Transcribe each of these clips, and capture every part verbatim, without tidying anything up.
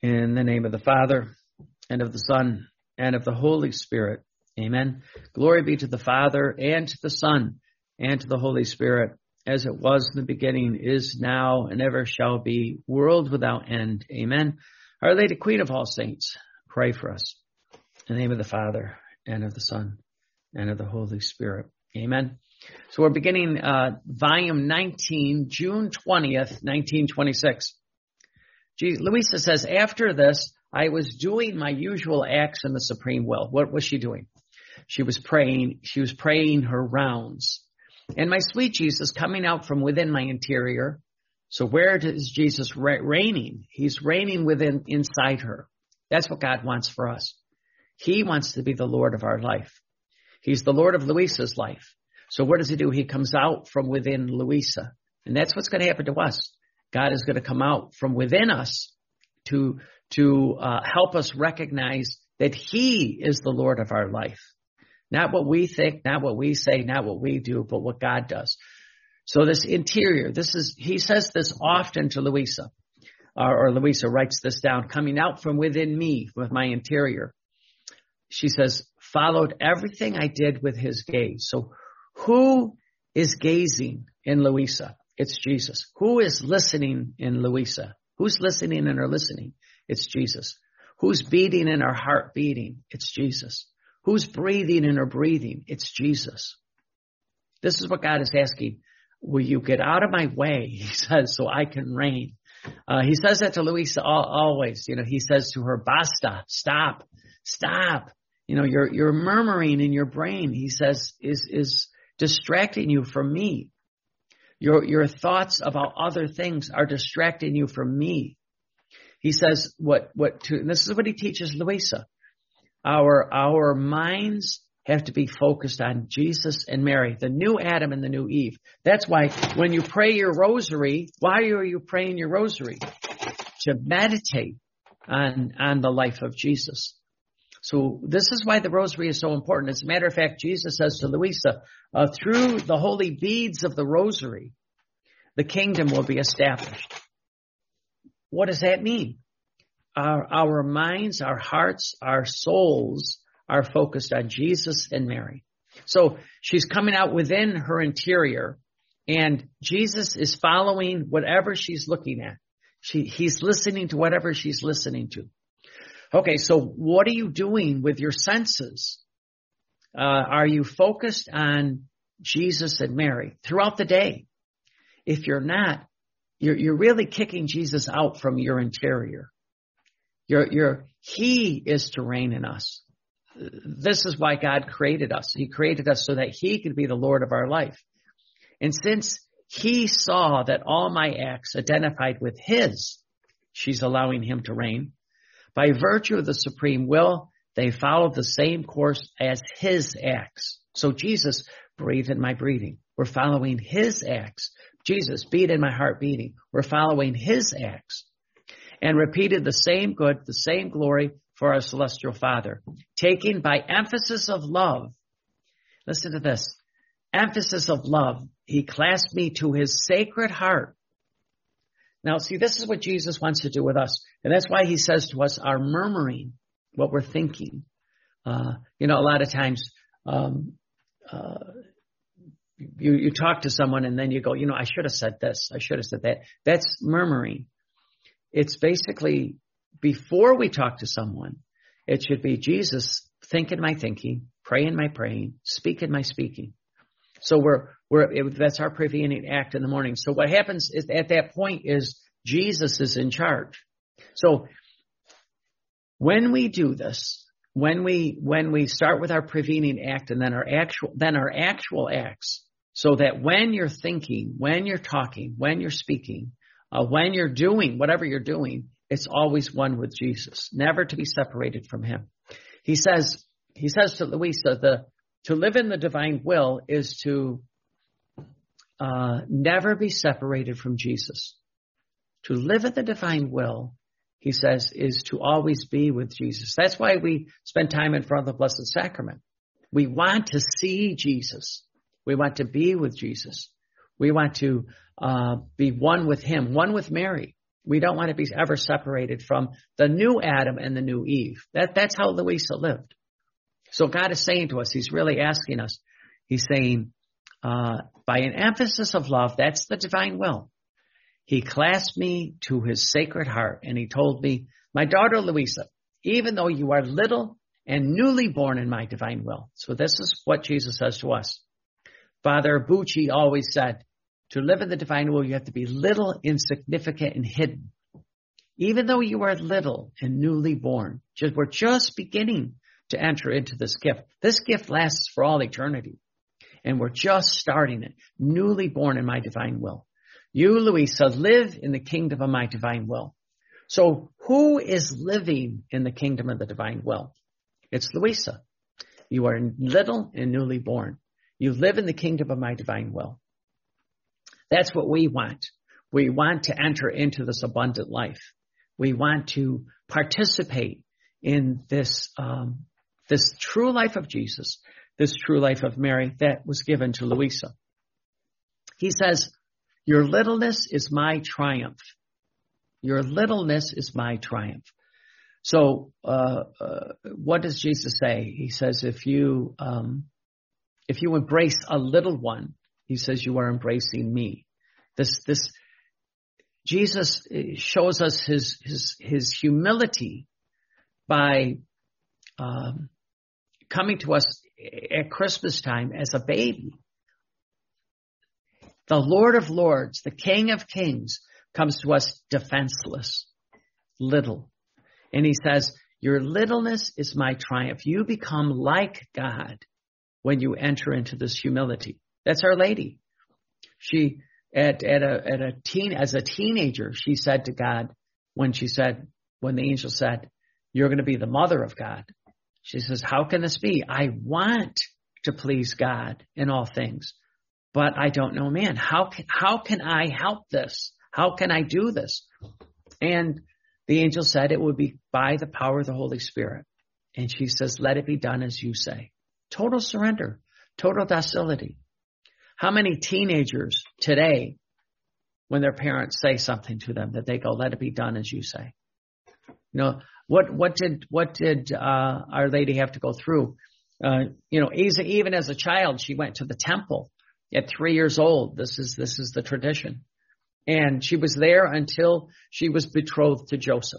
In the name of the Father, and of the Son, and of the Holy Spirit. Amen. Glory be to the Father, and to the Son, and to the Holy Spirit, as it was in the beginning, is now, and ever shall be, world without end. Amen. Our Lady, Queen of all saints, pray for us. In the name of the Father, and of the Son, and of the Holy Spirit. Amen. So we're beginning uh, volume nineteen, June twentieth, nineteen twenty-six. Gee, Louisa says, after this, I was doing my usual acts in the supreme will. What was she doing? She was praying. She was praying her rounds. And my sweet Jesus coming out from within my interior. So where is Jesus reigning? He's reigning within, inside her. That's what God wants for us. He wants to be the Lord of our life. He's the Lord of Louisa's life. So what does he do? He comes out from within Louisa. And that's what's going to happen to us. God is going to come out from within us to, to uh, help us recognize that he is the Lord of our life. Not what we think, not what we say, not what we do, but what God does. So this interior, this is, he says this often to Louisa, or, or Louisa writes this down, coming out from within me with my interior. She says, followed everything I did with his gaze. So who is gazing in Louisa? It's Jesus. Who is listening in Louisa? Who's listening in her listening? It's Jesus. Who's beating in her heart beating? It's Jesus. Who's breathing in her breathing? It's Jesus. This is what God is asking. Will you get out of my way? He says, so I can reign. Uh, he says that to Louisa always. You know, he says to her, basta, stop, stop. You know, you're, you're murmuring in your brain. He says, is, is distracting you from me. Your, your thoughts about other things are distracting you from me. He says what, what to, and this is what he teaches Louisa. Our, our minds have to be focused on Jesus and Mary, the new Adam and the new Eve. That's why when you pray your rosary, why are you praying your rosary? To meditate on, on the life of Jesus. So this is why the rosary is so important. As a matter of fact, Jesus says to Louisa, uh, through the holy beads of the rosary, the kingdom will be established. What does that mean? Our, our minds, our hearts, our souls are focused on Jesus and Mary. So she's coming out within her interior, and Jesus is following whatever she's looking at. She, he's listening to whatever she's listening to. Okay, so what are you doing with your senses? Uh, are you focused on Jesus and Mary throughout the day? If you're not, you're, you're really kicking Jesus out from your interior. You're, you're, he is to reign in us. This is why God created us. He created us so that he could be the Lord of our life. And since he saw that all my acts identified with his, she's allowing him to reign. By virtue of the supreme will, they follow the same course as his acts. So Jesus breathed in my breathing. We're following his acts. Jesus beat in my heart beating. We're following his acts. And repeated the same good, the same glory for our celestial Father. Taking by emphasis of love. Listen to this. Emphasis of love. He clasped me to his sacred heart. Now, see, this is what Jesus wants to do with us. And that's why he says to us, our murmuring, what we're thinking. Uh, you know, a lot of times, um, uh, you, you talk to someone and then you go, you know, I should have said this. I should have said that. That's murmuring. It's basically, before we talk to someone, it should be Jesus, think in my thinking, pray in my praying, speak in my speaking. So we're, we're, it, that's our prevenient act in the morning. So what happens is at that point is Jesus is in charge. So when we do this, when we, when we start with our prevenient act and then our actual, then our actual acts, so that when you're thinking, when you're talking, when you're speaking, uh, when you're doing whatever you're doing, it's always one with Jesus, never to be separated from him. He says, he says to Louisa, the, to live in the divine will is to uh, never be separated from Jesus. To live in the divine will, he says, is to always be with Jesus. That's why we spend time in front of the Blessed Sacrament. We want to see Jesus. We want to be with Jesus. We want to uh, be one with him, one with Mary. We don't want to be ever separated from the new Adam and the new Eve. That, that's how Louisa lived. So God is saying to us, he's really asking us, he's saying, uh, by an emphasis of love, that's the divine will. He clasped me to his sacred heart and he told me, my daughter Louisa, even though you are little and newly born in my divine will. So this is what Jesus says to us. Father Bucci always said, to live in the divine will, you have to be little, insignificant, and hidden. Even though you are little and newly born, just, we're just beginning to enter into this gift. This gift lasts for all eternity. And we're just starting it, newly born in my divine will. You, Louisa, live in the kingdom of my divine will. So who is living in the kingdom of the divine will? It's Louisa. You are little and newly born. You live in the kingdom of my divine will. That's what we want. We want to enter into this abundant life. We want to participate in this, um, this true life of Jesus, this true life of Mary that was given to Louisa. He says, your littleness is my triumph. Your littleness is my triumph. So, uh, uh, what does Jesus say? He says, if you, um, if you embrace a little one, he says, you are embracing me. This, this, Jesus shows us his, his, his humility by, um, coming to us at Christmas time as a baby. The Lord of Lords, the King of Kings, comes to us defenseless, little. And he says, your littleness is my triumph. You become like God when you enter into this humility. That's Our Lady. She, at, at a, at a teen, as a teenager, she said to God, when she said, when the angel said, you're going to be the mother of God. She says, how can this be? I want to please God in all things, but I don't know man. How can, how can I help this? How can I do this? And the angel said it would be by the power of the Holy Spirit. And she says, let it be done as you say. Total surrender, total docility. How many teenagers today, when their parents say something to them, that they go, let it be done as you say? You know, what, what did, what did, uh, Our Lady have to go through? Uh, you know, even as a child, she went to the temple at three years old. This is, this is the tradition. And she was there until she was betrothed to Joseph.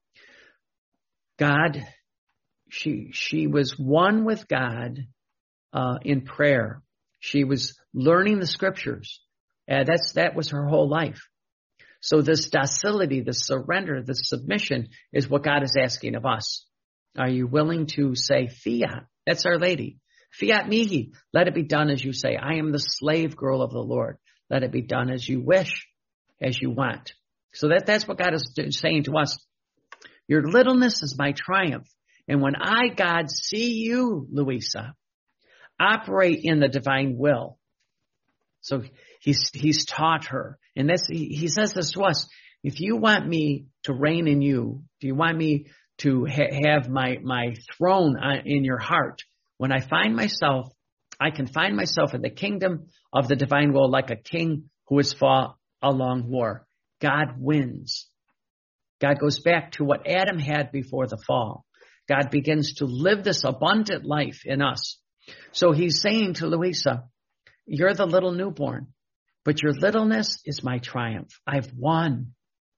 God, she, she was one with God, uh, in prayer. She was learning the scriptures. And that's, that was her whole life. So this docility, this surrender, this submission is what God is asking of us. Are you willing to say fiat? That's Our Lady. Fiat mihi. Let it be done as you say. I am the slave girl of the Lord. Let it be done as you wish, as you want. So that, that's what God is saying to us. Your littleness is my triumph. And when I, God, see you, Louisa, operate in the divine will. So he's, he's taught her. And this, he, he says this to us. If you want me to reign in you, if you want me to ha- have my, my throne in your heart, when I find myself, I can find myself in the kingdom of the divine will like a king who has fought a long war. God wins. God goes back to what Adam had before the fall. God begins to live this abundant life in us. So he's saying to Louisa, you're the little newborn, but your littleness is my triumph. I've won.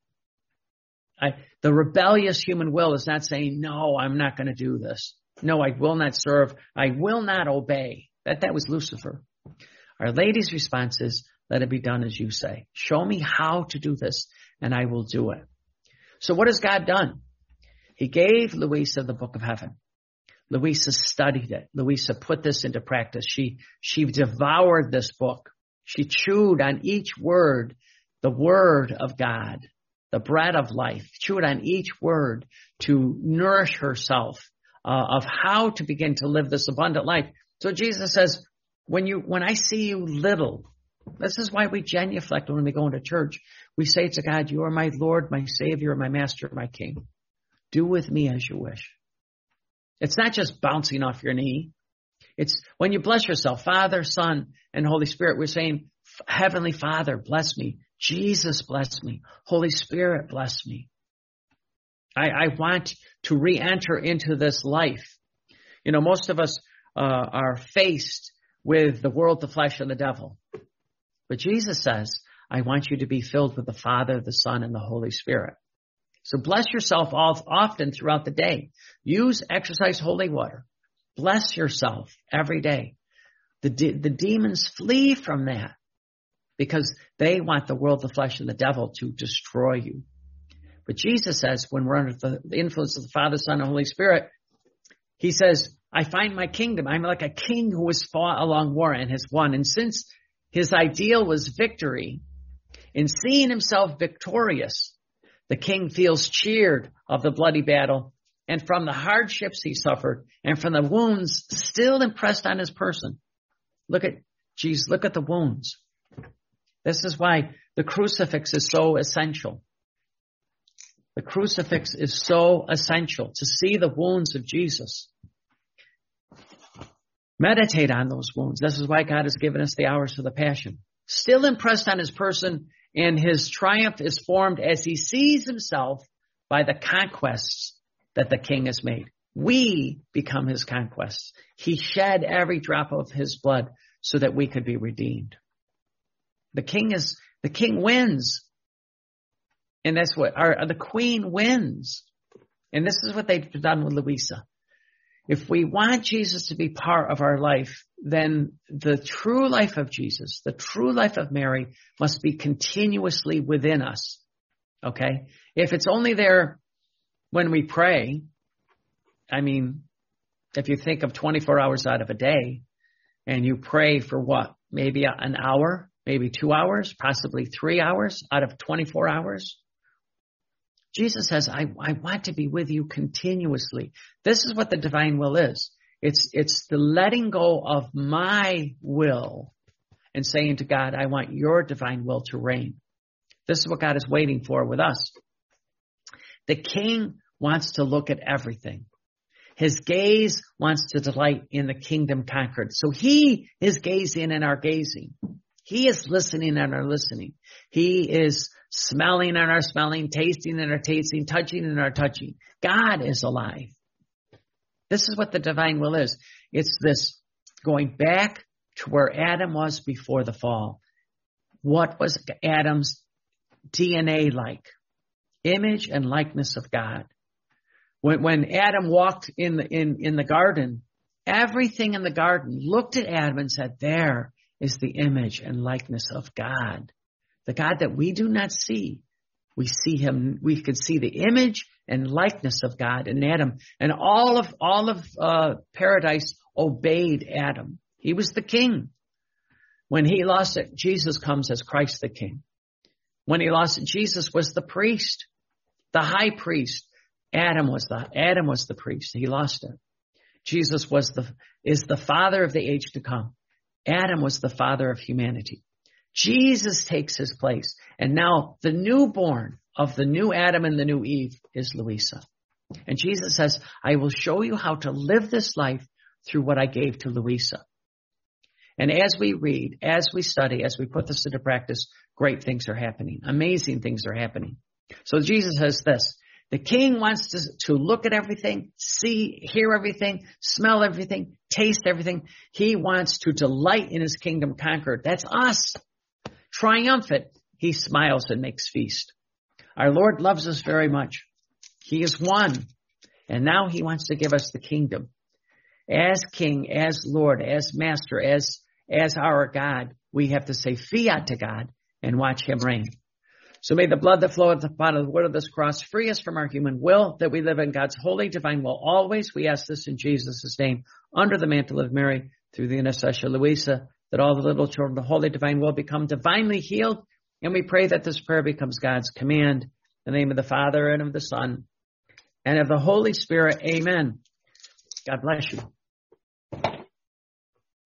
I, the rebellious human will is not saying, no, I'm not going to do this. No, I will not serve. I will not obey. That, that was Lucifer. Our Lady's response is, let it be done as you say. Show me how to do this, and I will do it. So what has God done? He gave Louisa the book of heaven. Louisa studied it. Louisa put this into practice. She, she devoured this book. She chewed on each word, the word of God, the bread of life, chewed on each word to nourish herself uh, of how to begin to live this abundant life. So Jesus says, when you, when I see you little, this is why we genuflect when we go into church. We say to God, you are my Lord, my Savior, my Master, my King. Do with me as you wish. It's not just bouncing off your knee. It's when you bless yourself, Father, Son, and Holy Spirit, we're saying, Heavenly Father, bless me. Jesus, bless me. Holy Spirit, bless me. I, I want to re-enter into this life. You know, most of us uh, are faced with the world, the flesh, and the devil. But Jesus says, I want you to be filled with the Father, the Son, and the Holy Spirit. So bless yourself all, often throughout the day. Use exercise holy water. Bless yourself every day. The, de- the demons flee from that because they want the world, the flesh, and the devil to destroy you. But Jesus says when we're under the, the influence of the Father, Son, and Holy Spirit, he says, I find my kingdom. I'm like a king who has fought a long war and has won. And since his ideal was victory, in seeing himself victorious, the king feels cheered of the bloody battle and from the hardships he suffered and from the wounds still impressed on his person. Look at Jesus, look at the wounds. This is why the crucifix is so essential. The crucifix is so essential to see the wounds of Jesus. Meditate on those wounds. This is why God has given us the hours of the Passion. Still impressed on his person, and his triumph is formed as he sees himself by the conquests that the king has made. We become his conquests. He shed every drop of his blood so that we could be redeemed. The king is, the king wins. And that's what our, the queen wins. And this is what they've done with Louisa. If we want Jesus to be part of our life, then the true life of Jesus, the true life of Mary must be continuously within us. Okay? If it's only there when we pray, I mean, if you think of twenty-four hours out of a day and you pray for what? Maybe an hour, maybe two hours, possibly three hours out of twenty-four hours. Jesus says, I, I want to be with you continuously. This is what the divine will is. It's, it's the letting go of my will and saying to God, I want your divine will to reign. This is what God is waiting for with us. The king wants to look at everything. His gaze wants to delight in the kingdom conquered. So he is gazing and our gazing. He is listening and our listening. He is smelling and our smelling, tasting and our tasting, touching and our touching. God is alive. This is what the divine will is. It's this going back to where Adam was before the fall. What was Adam's D N A like? Image and likeness of God. When, when Adam walked in the, in, in the garden, everything in the garden looked at Adam and said, there is the image and likeness of God. The God that we do not see. We see him, we could see the image and likeness of God in Adam. And all of, all of, uh, paradise obeyed Adam. He was the king. When he lost it, Jesus comes as Christ the King. When he lost it, Jesus was the priest, the high priest. Adam was the, Adam was the priest. He lost it. Jesus was the, is the father of the age to come. Adam was the father of humanity. Jesus takes his place. And now the newborn of the new Adam and the new Eve is Louisa. And Jesus says, I will show you how to live this life through what I gave to Louisa. And as we read, as we study, as we put this into practice, great things are happening. Amazing things are happening. So Jesus says this, the king wants to, to look at everything, see, hear everything, smell everything, taste everything. He wants to delight in his kingdom conquered. That's us. Triumphant, he smiles and makes feast. Our Lord loves us very much. He is one. And now he wants to give us the kingdom. As king, as Lord, as master, as, as our God, we have to say fiat to God and watch him reign. So may the blood that floweth upon the wood of this cross free us from our human will, that we live in God's holy, divine will always. We ask this in Jesus' name, under the mantle of Mary, through the intercession of Louisa, that all the little children of the holy divine will become divinely healed. And we pray that this prayer becomes God's command. In the name of the Father and of the Son and of the Holy Spirit. Amen. God bless you.